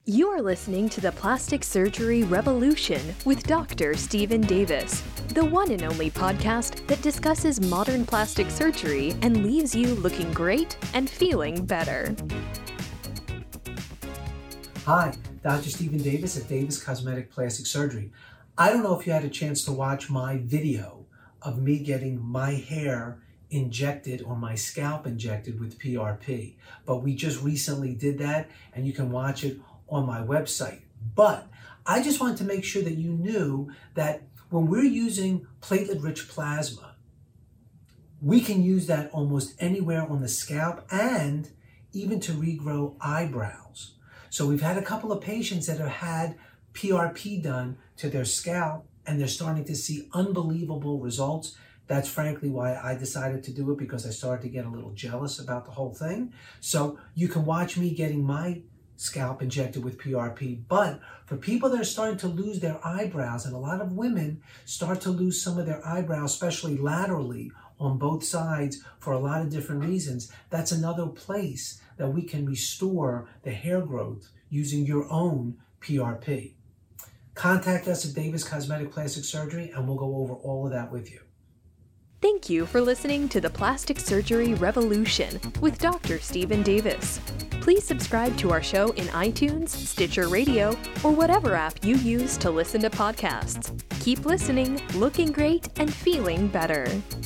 You are listening to the Plastic Surgery Revolution with Dr. Stephen Davis, the one and only podcast that discusses modern plastic surgery and leaves you looking great and feeling better. Hi, Dr. Stephen Davis at Davis Cosmetic Plastic Surgery. I don't know if you had a chance to watch my video of me getting my hair injected or my scalp injected with PRP, but we just recently did that and you can watch it on my website. But I just wanted to make sure that you knew that when we're using platelet-rich plasma, we can use that almost anywhere on the scalp and even to regrow eyebrows. So we've had a couple of patients that have had PRP done to their scalp and they're starting to see unbelievable results. That's frankly why I decided to do it, because I started to get a little jealous about the whole thing. So you can watch me getting my scalp injected with PRP. But for people that are starting to lose their eyebrows, and a lot of women start to lose some of their eyebrows, especially laterally on both sides for a lot of different reasons, that's another place that we can restore the hair growth using your own PRP. Contact us at Davis Cosmetic Plastic Surgery and we'll go over all of that with you. Thank you for listening to the Plastic Surgery Revolution with Dr. Stephen Davis. Please subscribe to our show in iTunes, Stitcher Radio, or whatever app you use to listen to podcasts. Keep listening, looking great, and feeling better.